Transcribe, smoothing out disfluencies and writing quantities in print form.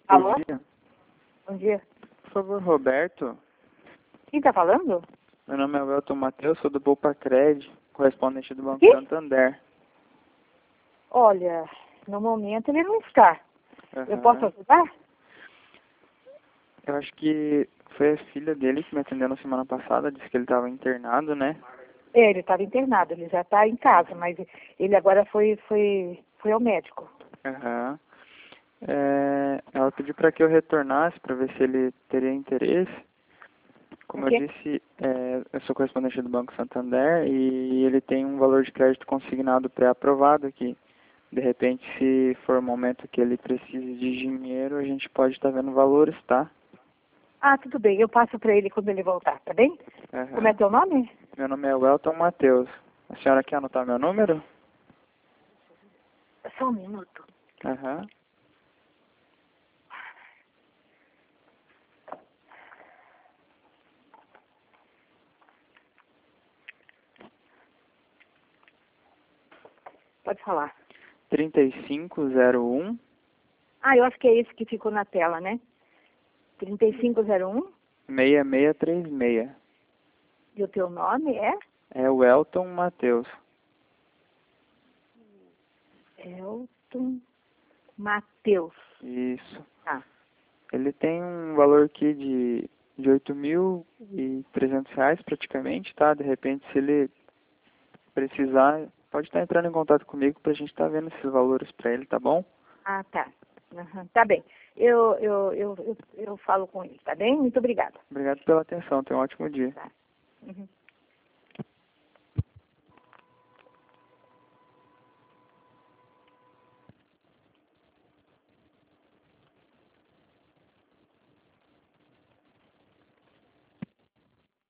Alô? Bom dia. Bom dia. Por favor, Roberto. Quem tá falando? Meu nome é Welton Matheus, sou do Boupacred, correspondente do Banco Que? Santander. Olha, no momento ele não está. Eu Aham. posso ajudar? Eu acho que foi a filha dele que me atendeu na semana passada, disse que ele estava internado, né? É, ele estava internado, ele já está em casa, mas ele agora foi ao médico. Aham. Ela pediu para que eu retornasse para ver se ele teria interesse. Como O eu quê? disse, eu sou correspondente do Banco Santander e ele tem um valor de crédito consignado pré-aprovado aqui. De repente, se for o momento que ele precise de dinheiro, a gente pode estar vendo valores, tá? Ah, tudo bem, eu passo para ele quando ele voltar, tá bem? Aham. Como é teu nome? Meu nome é Welton Matheus. A senhora quer anotar meu número? Só um minuto. Aham. Pode falar. 3501 Ah, eu acho que é esse que ficou na tela, né? 3501. 6636. E o teu nome é? É Welton Matheus. Elton Matheus. Isso. Tá. Ele tem um valor aqui de R$ 8.300 praticamente, tá? De repente, se ele precisar, pode estar entrando em contato comigo pra gente estar vendo esses valores pra ele, tá bom? Ah, tá. Aham, tá bem. Eu falo com ele, tá bem? Muito obrigada. Obrigado pela atenção. Tenha um ótimo dia. Tá. Uhum.